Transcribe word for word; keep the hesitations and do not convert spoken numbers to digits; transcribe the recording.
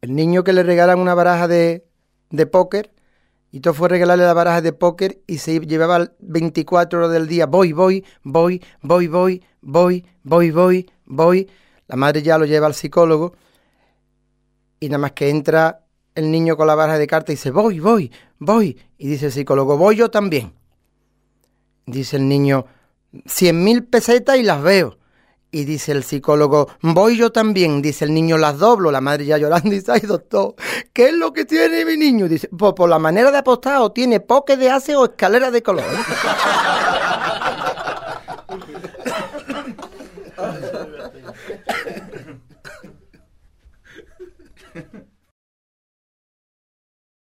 El niño que le regalan una baraja de, de póker, y todo fue regalarle la baraja de póker y se llevaba veinticuatro horas del día. Voy, voy, voy, voy, voy, voy, voy, voy, voy. La madre ya lo lleva al psicólogo y nada más que entra el niño con la baraja de cartas y dice, voy, voy, voy. Y dice el psicólogo, voy yo también. Dice el niño, cien mil pesetas y las veo. Y dice el psicólogo, voy yo también. Dice el niño, las doblo. La madre ya llorando y dice, ay doctor, ¿qué es lo que tiene mi niño? Dice, pues por la manera de apostar o tiene poke de ace o escalera de color.